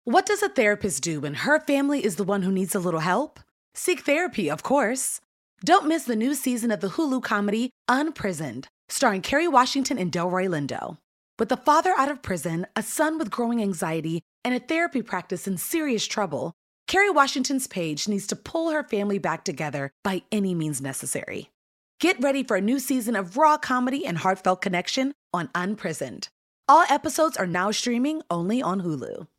What does a therapist do when her family is the one who needs a little help? Seek therapy, of course. Don't miss the new season of the Hulu comedy Unprisoned, starring Kerry Washington and Delroy Lindo. With a father out of prison, a son with growing anxiety, and a therapy practice in serious trouble, Kerry Washington's Paige needs to pull her family back together by any means necessary. Get ready for a new season of raw comedy and heartfelt connection on Unprisoned. All episodes are now streaming only on Hulu.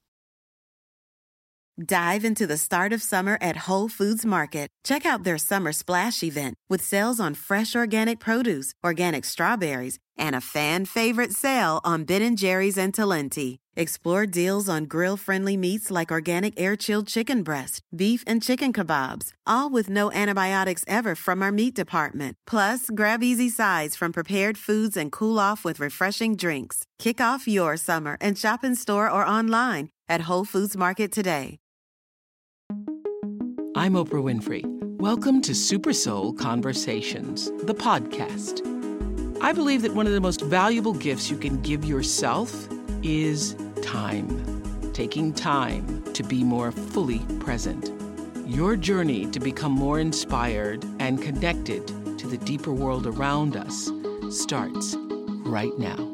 Dive into the start of summer at Whole Foods Market. Check out their Summer Splash event with sales on fresh organic produce, organic strawberries, and a fan-favorite sale on Ben & Jerry's and Talenti. Explore deals on grill-friendly meats like organic air-chilled chicken breast, beef and chicken kebabs, all with no antibiotics ever from our meat department. Plus, grab easy sides from prepared foods and cool off with refreshing drinks. Kick off your summer and shop in store or online at Whole Foods Market today. I'm Oprah Winfrey. Welcome to Super Soul Conversations, the podcast. I believe that one of the most valuable gifts you can give yourself is time. Taking time to be more fully present. Your journey to become more inspired and connected to the deeper world around us starts right now.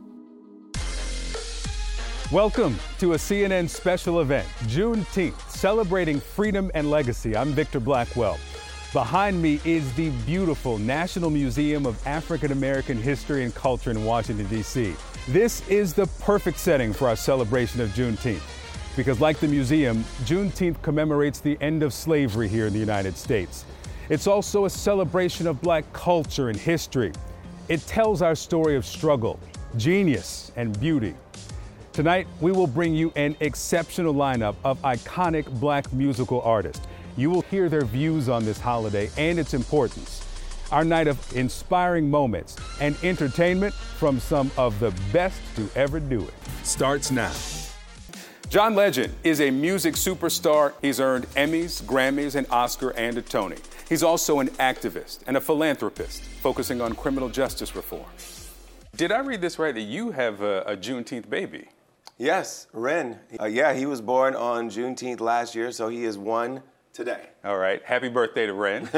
Welcome to a CNN special event, Juneteenth, celebrating freedom and legacy. I'm Victor Blackwell. Behind me is the beautiful National Museum of African American History and Culture in Washington, D.C. This is the perfect setting for our celebration of Juneteenth, because like the museum, Juneteenth commemorates the end of slavery here in the United States. It's also a celebration of Black culture and history. It tells our story of struggle, genius, and beauty. Tonight, we will bring you an exceptional lineup of iconic Black musical artists. You will hear their views on this holiday and its importance. Our night of inspiring moments and entertainment from some of the best to ever do it starts now. John Legend is a music superstar. He's earned Emmys, Grammys, an Oscar, and a Tony. He's also an activist and a philanthropist focusing on criminal justice reform. Did I read this right, that you have a Juneteenth baby? Yes, Ren. He was born on Juneteenth last year, so he is 1 today. All right. Happy birthday to Ren.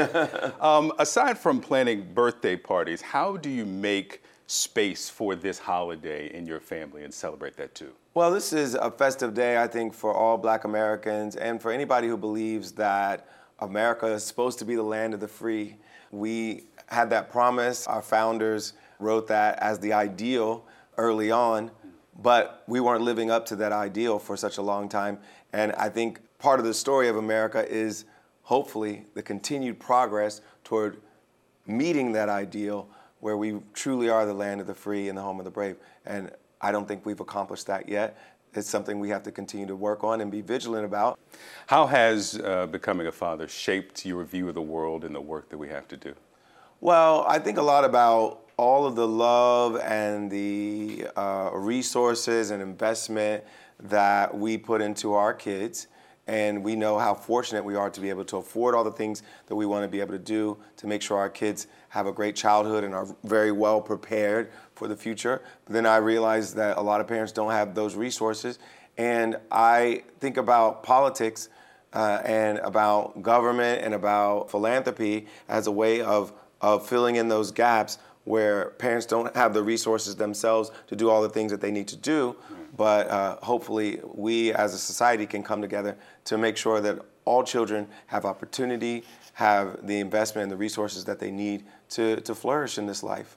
Aside from planning birthday parties, how do you make space for this holiday in your family and celebrate that too? Well, this is a festive day, I think, for all Black Americans and for anybody who believes that America is supposed to be the land of the free. We had that promise. Our founders wrote that as the ideal early on. But we weren't living up to that ideal for such a long time. And I think part of the story of America is hopefully the continued progress toward meeting that ideal where we truly are the land of the free and the home of the brave. And I don't think we've accomplished that yet. It's something we have to continue to work on and be vigilant about. How has becoming a father shaped your view of the world and the work that we have to do? Well, I think a lot about all of the love and the resources and investment that we put into our kids. And we know how fortunate we are to be able to afford all the things that we want to be able to do to make sure our kids have a great childhood and are very well prepared for the future. But then I realize that a lot of parents don't have those resources. And I think about politics and about government and about philanthropy as a way of filling in those gaps where parents don't have the resources themselves to do all the things that they need to do. But hopefully we as a society can come together to make sure that all children have opportunity, have the investment and the resources that they need to flourish in this life.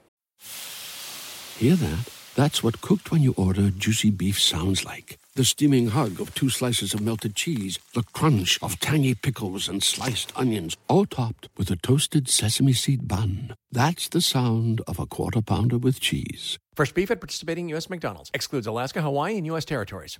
Hear that? That's what cooked when you order juicy beef sounds like. The steaming hug of 2 slices of melted cheese, the crunch of tangy pickles and sliced onions, all topped with a toasted sesame seed bun. That's the sound of a Quarter Pounder with cheese. Fresh beef at participating U.S. McDonald's. Excludes Alaska, Hawaii, and U.S. territories.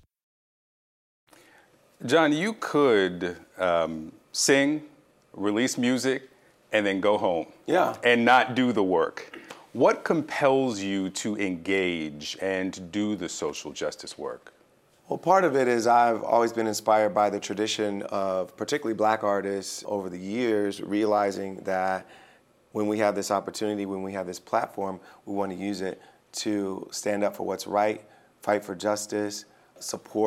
John, you could sing, release music, and then go home. Yeah. And not do the work. What compels you to engage and do the social justice work? Well, part of it is I've always been inspired by the tradition of particularly Black artists over the years, realizing that when we have this opportunity, when we have this platform, we want to use it to stand up for what's right, fight for justice, support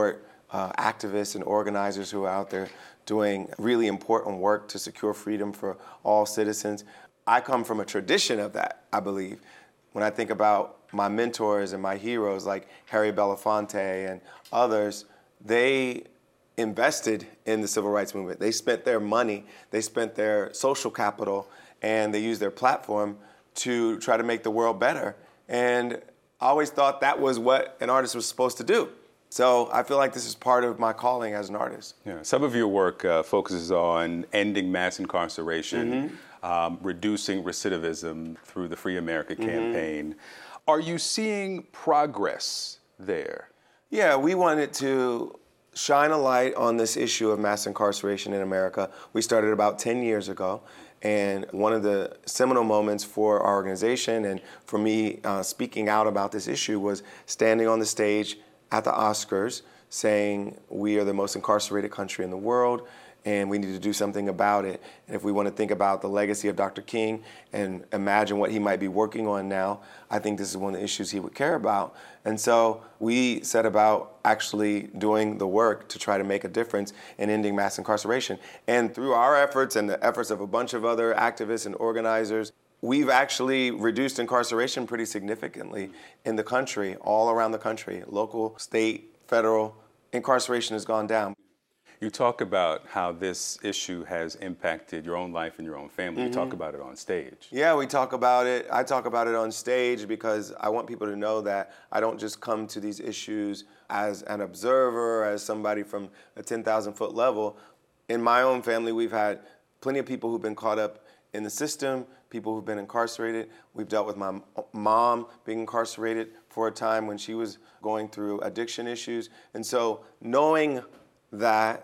activists and organizers who are out there doing really important work to secure freedom for all citizens. I come from a tradition of that, I believe. When I think about my mentors and my heroes like Harry Belafonte and others, they invested in the civil rights movement. They spent their money, they spent their social capital, and they used their platform to try to make the world better. And I always thought that was what an artist was supposed to do. So I feel like this is part of my calling as an artist. Yeah. Some of your work focuses on ending mass incarceration, reducing recidivism through the Free America campaign. Are you seeing progress there? Yeah, we wanted to shine a light on this issue of mass incarceration in America. We started about 10 years ago. And one of the seminal moments for our organization and for me speaking out about this issue was standing on the stage at the Oscars saying we are the most incarcerated country in the world and we need to do something about it. And if we want to think about the legacy of Dr. King and imagine what he might be working on now, I think this is one of the issues he would care about. And so we set about actually doing the work to try to make a difference in ending mass incarceration. And through our efforts and the efforts of a bunch of other activists and organizers, we've actually reduced incarceration pretty significantly in the country, all around the country, local, state, federal. Incarceration has gone down. You talk about how this issue has impacted your own life and your own family. You talk about it on stage. Yeah, we talk about it. I talk about it on stage because I want people to know that I don't just come to these issues as an observer, as somebody from a 10,000-foot level. In my own family, we've had plenty of people who've been caught up in the system, people who've been incarcerated. We've dealt with my mom being incarcerated for a time when she was going through addiction issues. And so knowing that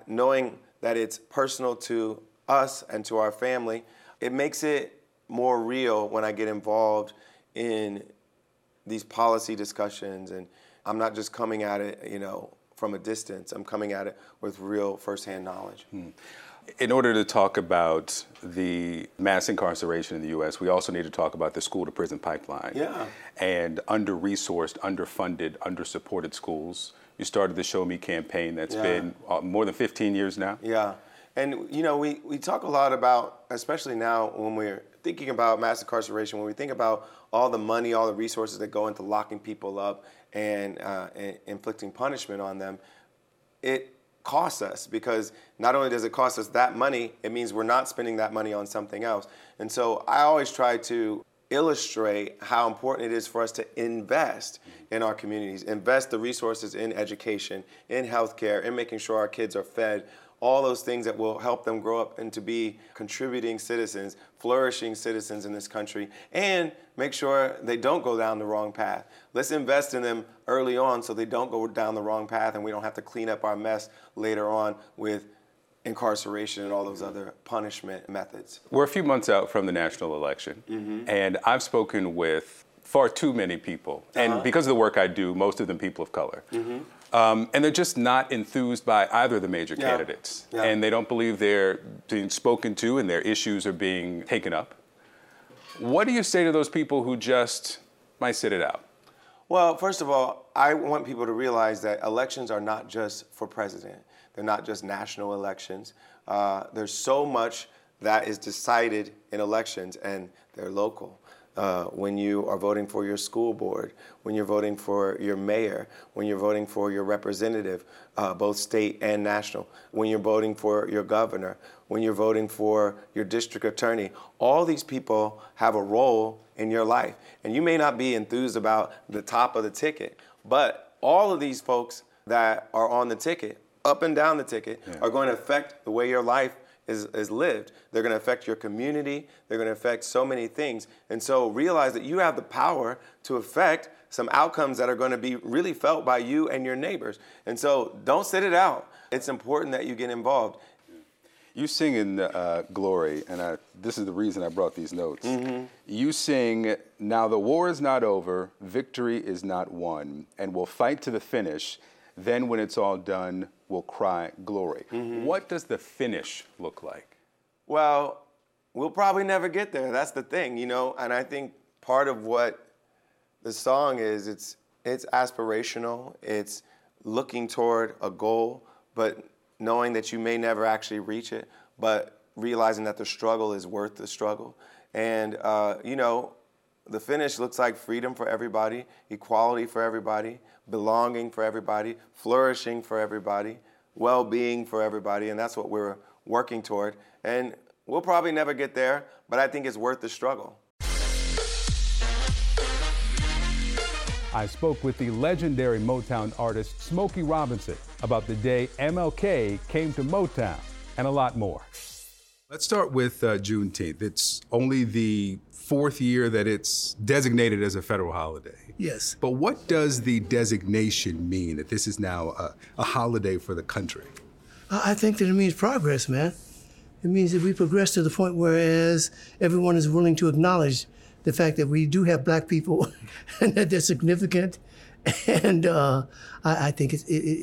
it's personal to us and to our family, it makes it more real when I get involved in these policy discussions. And I'm not just coming at it, from a distance. I'm coming at it with real firsthand knowledge. In order to talk about the mass incarceration in the U.S., we also need to talk about the school-to-prison pipeline. Yeah. And under-resourced, underfunded, under-supported schools. You started the Show Me campaign that's been more than 15 years now. Yeah. And, we talk a lot about, especially now when we're thinking about mass incarceration, when we think about all the money, all the resources that go into locking people up and inflicting punishment on them, it costs us because not only does it cost us that money, it means we're not spending that money on something else. And so I always try to illustrate how important it is for us to invest in our communities, invest the resources in education, in healthcare, in making sure our kids are fed, all those things that will help them grow up and to be contributing citizens, flourishing citizens in this country, and make sure they don't go down the wrong path. Let's invest in them early on so they don't go down the wrong path and we don't have to clean up our mess later on with incarceration and all those other punishment methods. We're a few months out from the national election, and I've spoken with far too many people, and because of the work I do, most of them people of color. And they're just not enthused by either of the major candidates, and they don't believe they're being spoken to and their issues are being taken up. What do you say to those people who just might sit it out? Well, first of all, I want people to realize that elections are not just for president. They're not just national elections. There's so much that is decided in elections, and they're local. When you are voting for your school board, when you're voting for your mayor, when you're voting for your representative, both state and national, when you're voting for your governor, when you're voting for your district attorney, all these people have a role in your life. And you may not be enthused about the top of the ticket, but all of these folks that are on the ticket, up and down the ticket, are going to affect the way your life is lived. They're going to affect your community. They're going to affect so many things. And so realize that you have the power to affect some outcomes that are going to be really felt by you and your neighbors. And so don't sit it out. It's important that you get involved. You sing in Glory, and this is the reason I brought these notes. You sing, "Now the war is not over, victory is not won, and we'll fight to the finish. Then when it's all done, we'll cry glory." What does the finish look like? Well, we'll probably never get there. That's the thing, and I think part of what the song is, it's aspirational. It's looking toward a goal, but knowing that you may never actually reach it, but realizing that the struggle is worth the struggle. And, the finish looks like freedom for everybody, equality for everybody, belonging for everybody, flourishing for everybody, well-being for everybody, and that's what we're working toward. And we'll probably never get there, but I think it's worth the struggle. I spoke with the legendary Motown artist Smokey Robinson about the day MLK came to Motown and a lot more. Let's start with Juneteenth. It's only the fourth year that it's designated as a federal holiday. Yes. But what does the designation mean, that this is now a holiday for the country? I think that it means progress, man. It means that we progress to the point whereas everyone is willing to acknowledge the fact that we do have black people and that they're significant. And I think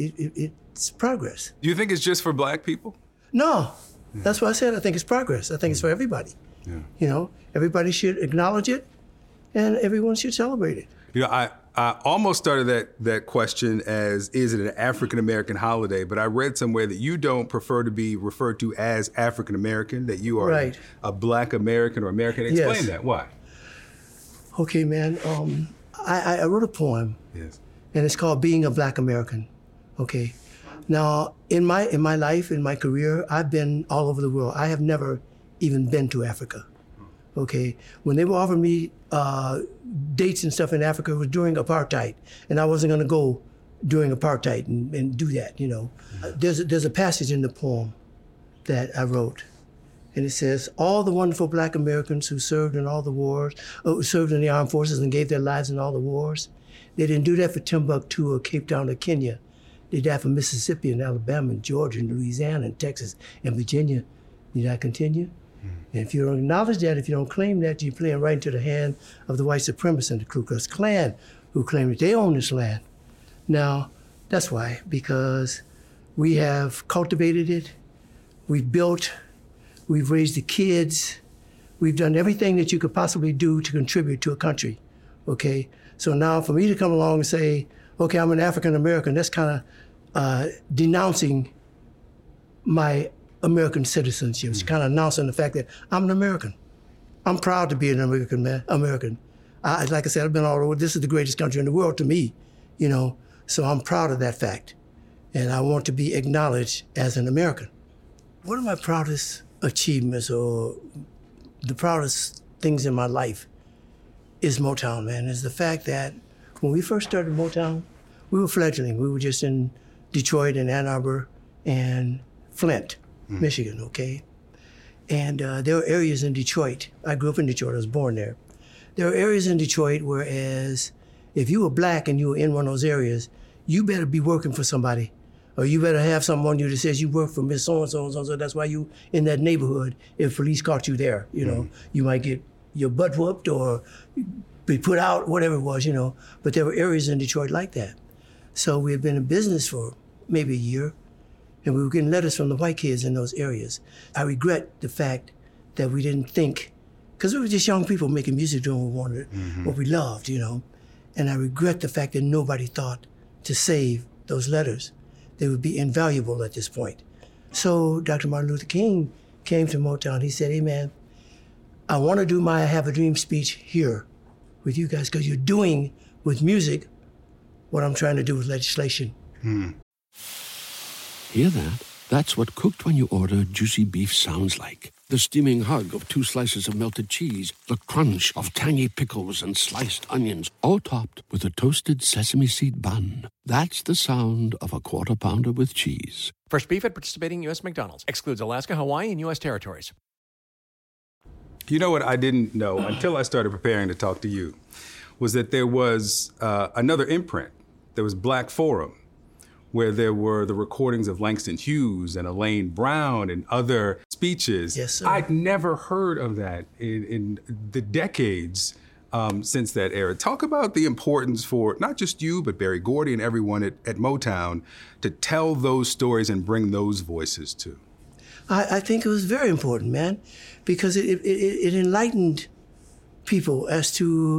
it's progress. Do you think it's just for black people? No, that's what I said. I think it's progress. I think it's for everybody. Yeah. Everybody should acknowledge it and everyone should celebrate it. I almost started that question as, is it an African-American holiday? But I read somewhere that you don't prefer to be referred to as African-American, that you are a black American or American. Explain that. Why? Okay, man. I wrote a poem. Yes. And it's called Being a Black American. Okay. Now, in my life, in my career, I've been all over the world. I have never even been to Africa. Okay. When they were offering me dates and stuff in Africa, it was during apartheid, and I wasn't going to go during apartheid and do that. There's a passage in the poem that I wrote, and it says, all the wonderful black Americans who served in all the wars, served in the armed forces and gave their lives in all the wars, they didn't do that for Timbuktu or Cape Town or Kenya. They died for Mississippi and Alabama and Georgia and Louisiana and Texas and Virginia. Need I continue? And if you don't acknowledge that, if you don't claim that, you're playing right into the hand of the white supremacists and the Ku Klux Klan, who claim that they own this land. Now, that's why, because we have cultivated it, we've built, we've raised the kids, we've done everything that you could possibly do to contribute to a country, okay? So now for me to come along and say, okay, I'm an African American, that's kind of denouncing my American citizenship. It's kind of announcing the fact that I'm an American. I'm proud to be an American, man. Like I said, I've been all over. This is the greatest country in the world to me, so I'm proud of that fact. And I want to be acknowledged as an American. One of my proudest achievements or the proudest things in my life is Motown, man, is the fact that when we first started Motown, we were fledgling. We were just in Detroit and Ann Arbor and Flint, Michigan, okay? And there were areas in Detroit. I grew up in Detroit. I was born there. There are areas in Detroit whereas if you were black and you were in one of those areas, you better be working for somebody, or you better have someone on you that says you work for Miss So-and-so and so. That's why you in that neighborhood. If police caught you there, you might get your butt whooped or be put out, whatever it was, But there were areas in Detroit like that. So we had been in business for maybe a year, and we were getting letters from the white kids in those areas. I regret the fact that we didn't think, because we were just young people making music doing what we wanted, what we loved, And I regret the fact that nobody thought to save those letters. They would be invaluable at this point. So Dr. Martin Luther King came to Motown. He said, hey man, I want to do my I Have a Dream speech here with you guys, because you're doing with music what I'm trying to do with legislation. Hear that? That's what cooked when you order juicy beef sounds like. The steaming hug of 2 slices of melted cheese, the crunch of tangy pickles and sliced onions, all topped with a toasted sesame seed bun. That's the sound of a Quarter Pounder with cheese. Fresh beef at participating U.S. McDonald's. Excludes Alaska, Hawaii, and U.S. territories. You know what I didn't know until I started preparing to talk to you was that there was another imprint. There was Black Forum, where there were the recordings of Langston Hughes and Elaine Brown and other speeches. Yes, sir. I'd never heard of that in the decades since that era. Talk about the importance for not just you, but Berry Gordy and everyone at Motown to tell those stories and bring those voices too. I think it was very important, man, because it enlightened people as to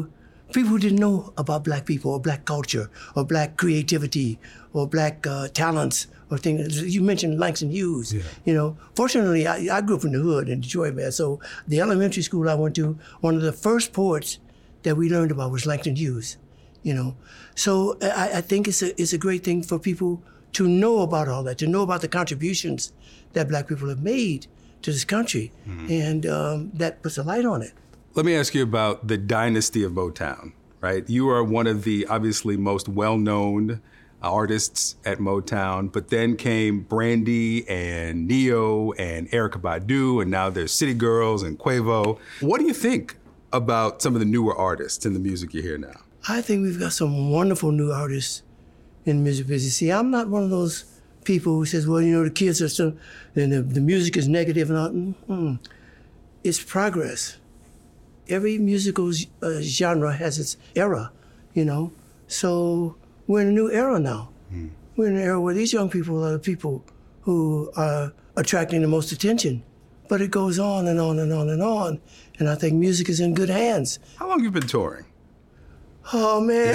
people who didn't know about black people or black culture or black creativity or black talents or things. You mentioned Langston Hughes. Yeah. You know, fortunately, I grew up in the hood in Detroit, man. So the elementary school I went to, one of the first poets that we learned about was Langston Hughes. You know, so I think it's a great thing for people to know about all that, to know about the contributions that black people have made to this country, and that puts a light on it. Let me ask you about the dynasty of Motown, right? You are one of the obviously most well-known artists at Motown, but then came Brandy and Neo and Erykah Badu, and now there's City Girls and Quavo. What do you think about some of the newer artists in the music you hear now? I think we've got some wonderful new artists in the music business. See, I'm not one of those people who says, well, you know, the kids are so, and the music is negative and all. It's progress. Every musical genre has its era, you know. So we're in a new era now. We're in an era where these young people are the people who are attracting the most attention. But it goes on and on and on and on. And I think music is in good hands. How long have you been touring? Oh, man.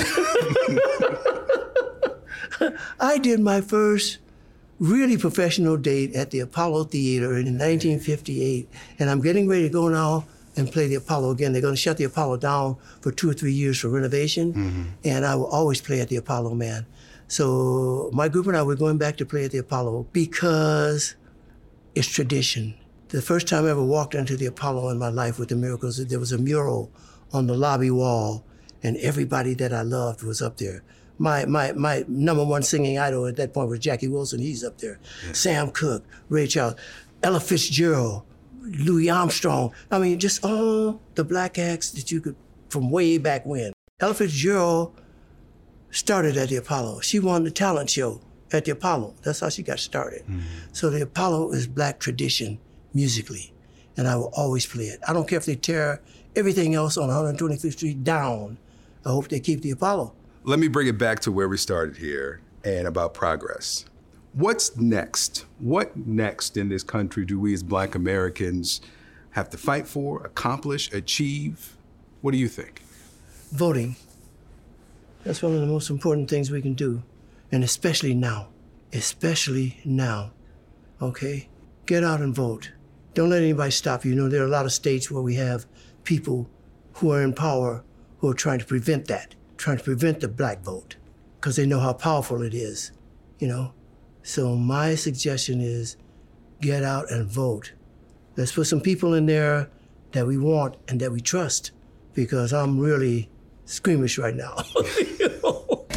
I did my first really professional date at the Apollo Theater in 1958. And I'm getting ready to go now and play the Apollo again. They're going to shut the Apollo down for 2 or 3 years for renovation. And I will always play at the Apollo, man. So my group and I were going back to play at the Apollo because it's tradition. The first time I ever walked into the Apollo in my life with the Miracles, there was a mural on the lobby wall, and everybody that I loved was up there. My number one singing idol at that point was Jackie Wilson. He's up there. Yeah. Sam Cooke, Ray Charles, Ella Fitzgerald, Louis Armstrong. I mean, just all the black acts that you could, from way back when. Ella Fitzgerald started at the Apollo. She won the talent show at the Apollo. That's how she got started. So the Apollo is black tradition musically, and I will always play it. I don't care if they tear everything else on 125th Street down. I hope they keep the Apollo. Let me bring it back to where we started here and about progress. What's next? What next in this country do we as Black Americans have to fight for, accomplish, achieve? What do you think? Voting. That's one of the most important things we can do, and especially now. Especially now, okay? Get out and vote. Don't let anybody stop you. You know, there are a lot of states where we have people who are in power who are trying to prevent that, trying to prevent the black vote, because they know how powerful it is, you know? So my suggestion is get out and vote. Let's put some people in there that we want and that we trust, because I'm really squeamish right now. You know?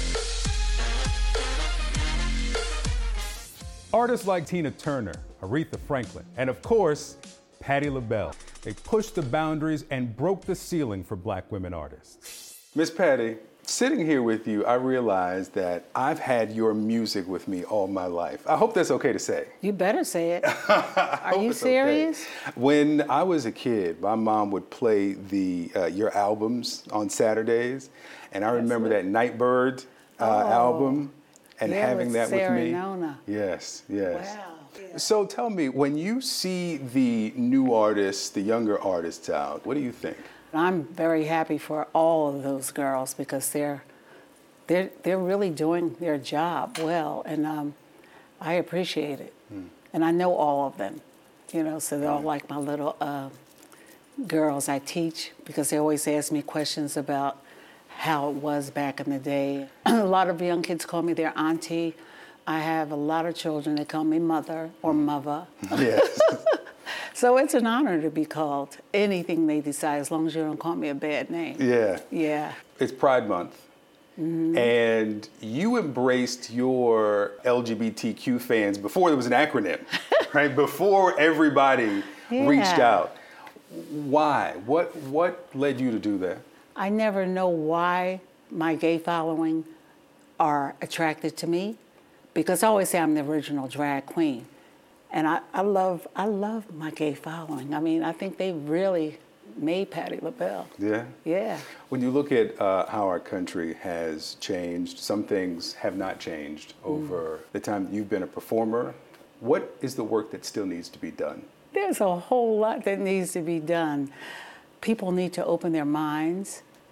Artists like Tina Turner, Aretha Franklin, and of course, Patti LaBelle. They pushed the boundaries and broke the ceiling for Black women artists. Miss Patti, sitting here with you, I realized that I've had your music with me all my life. I hope that's okay to say. You better say it. Are you serious? Okay. When I was a kid, my mom would play your albums on Saturdays, and I remember that Nightbird album and having that with me. Nona. Yes. Wow. Yeah. So tell me, when you see the new artists, the younger artists out, what do you think? I'm very happy for all of those girls because they're really doing their job well, and I appreciate it. And I know all of them, you know, so they're all like my little girls I teach, because they always ask me questions about how it was back in the day. A lot of young kids call me their auntie. I have a lot of children that call me mother or mother. Yes. So it's an honor to be called anything they decide, as long as you don't call me a bad name. Yeah. Yeah. It's Pride Month. And you embraced your LGBTQ fans before there was an acronym, right? Before everybody reached out. Why? What led you to do that? I never know why my gay following are attracted to me, because I always say I'm the original drag queen. And I love my gay following. I mean, I think they really made Patti LaBelle. Yeah? Yeah. When you look at how our country has changed, some things have not changed over the time you've been a performer. What is the work that still needs to be done? There's a whole lot that needs to be done. People need to open their minds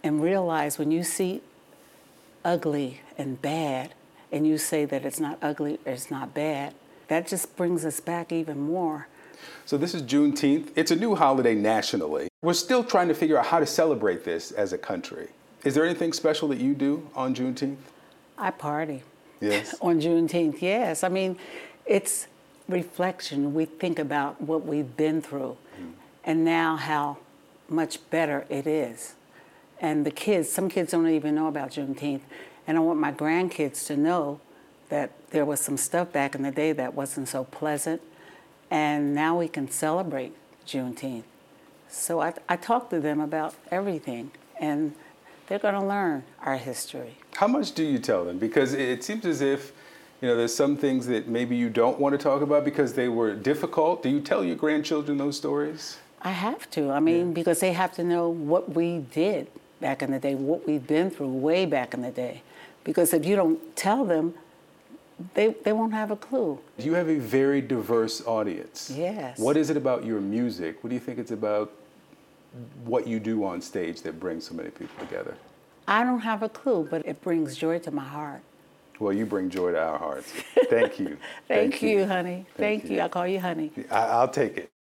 and realize when you see ugly and bad, and you say that it's not ugly or it's not bad, that just brings us back even more. So this is Juneteenth. It's a new holiday nationally. We're still trying to figure out how to celebrate this as a country. Is there anything special that you do on Juneteenth? I party. Yes. On Juneteenth, yes. I mean, it's reflection. We think about what we've been through and now how much better it is. And the kids, some kids don't even know about Juneteenth. And I want my grandkids to know that there was some stuff back in the day that wasn't so pleasant. And now we can celebrate Juneteenth. So I talk to them about everything. And they're going to learn our history. How much do you tell them? Because it seems as if, there's some things that maybe you don't want to talk about because they were difficult. Do you tell your grandchildren those stories? I have to. I mean, because they have to know what we did back in the day, what we've been through way back in the day. Because if you don't tell them, they won't have a clue. You have a very diverse audience. Yes. What is it about your music? What do you think it's about what you do on stage that brings so many people together? I don't have a clue, but it brings joy to my heart. Well, you bring joy to our hearts. Thank you. Thank you, honey. Thank you. I call you honey. I'll take it.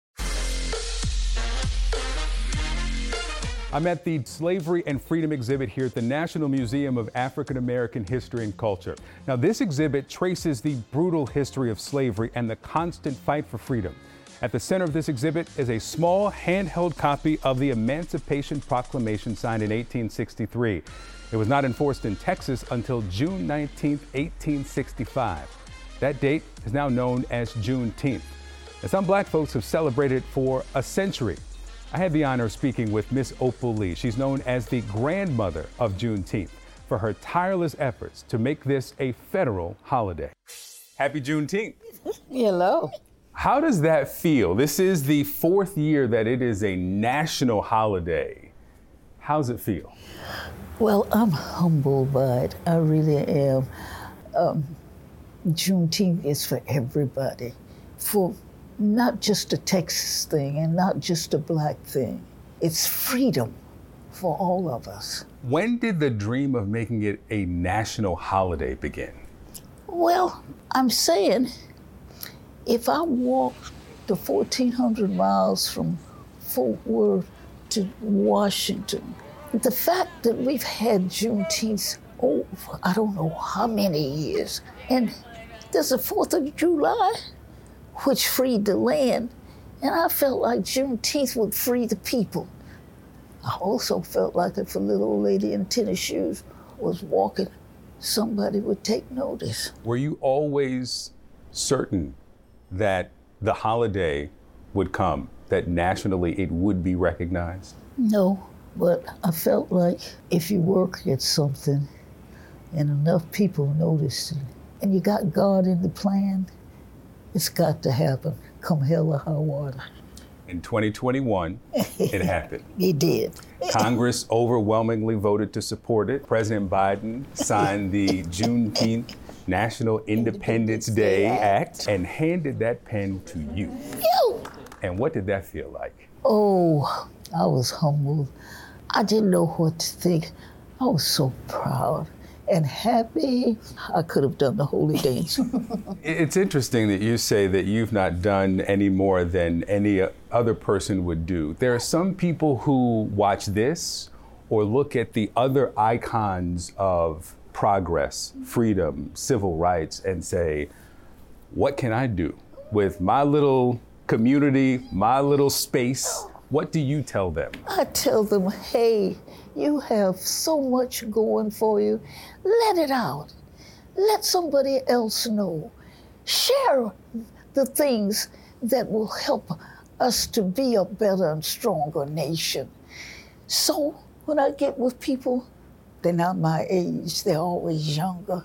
I'm at the Slavery and Freedom exhibit here at the National Museum of African American History and Culture. Now, this exhibit traces the brutal history of slavery and the constant fight for freedom. At the center of this exhibit is a small handheld copy of the Emancipation Proclamation signed in 1863. It was not enforced in Texas until June 19, 1865. That date is now known as Juneteenth. And some black folks have celebrated for a century. I had the honor of speaking with Miss Opal Lee. She's known as the grandmother of Juneteenth for her tireless efforts to make this a federal holiday. Happy Juneteenth. Hello. How does that feel? This is the 4th year that it is a national holiday. How's it feel? Well, I'm humbled by it. I really am. Juneteenth is for everybody, for not just a Texas thing and not just a black thing. It's freedom for all of us. When did the dream of making it a national holiday begin? Well, I'm saying, if I walked the 1,400 miles from Fort Worth to Washington, the fact that we've had Juneteenth over I don't know how many years, and there's a 4th of July, which freed the land, and I felt like Juneteenth would free the people. I also felt like if a little old lady in tennis shoes was walking, somebody would take notice. Were you always certain that the holiday would come, that nationally it would be recognized? No, but I felt like if you work at something and enough people notice it, and you got God in the plan, it's got to happen, come hell or high water. In 2021, it happened. It did. Congress overwhelmingly voted to support it. President Biden signed the Juneteenth National Independence Day Act and handed that pen to you. And what did that feel like? Oh, I was humbled. I didn't know what to think. I was so proud and happy. I could have done the holy dance. It's interesting that you say that you've not done any more than any other person would do. There are some people who watch this or look at the other icons of progress, freedom, civil rights, and say, what can I do with my little community, my little space? What do you tell them? I tell them, hey, you have so much going for you. Let it out. Let somebody else know. Share the things that will help us to be a better and stronger nation. So when I get with people, they're not my age, they're always younger.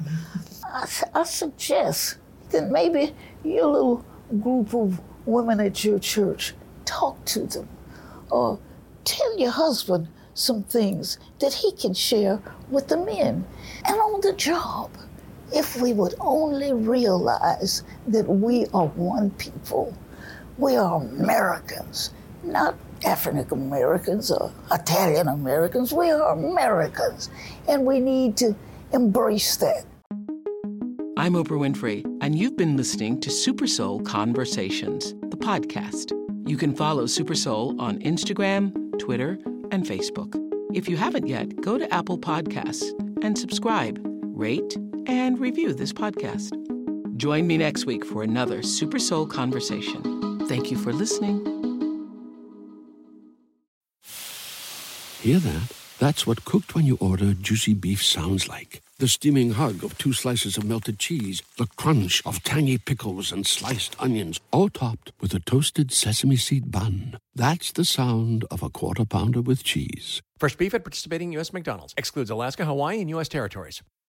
I suggest that maybe your little group of women at your church, talk to them. Or tell your husband some things that he can share with the men. And on the job, if we would only realize that we are one people, we are Americans, not African Americans or Italian Americans. We are Americans, and we need to embrace that. I'm Oprah Winfrey, and you've been listening to Super Soul Conversations, the podcast. You can follow Super Soul on Instagram, Twitter, and Facebook. If you haven't yet, go to Apple Podcasts and subscribe, rate, and review this podcast. Join me next week for another Super Soul Conversation. Thank you for listening. Hear that? That's what cooked when you order juicy beef sounds like. The steaming hug of 2 slices of melted cheese, the crunch of tangy pickles and sliced onions, all topped with a toasted sesame seed bun. That's the sound of a Quarter Pounder with cheese. Fresh beef at participating U.S. McDonald's. Excludes Alaska, Hawaii, and U.S. territories.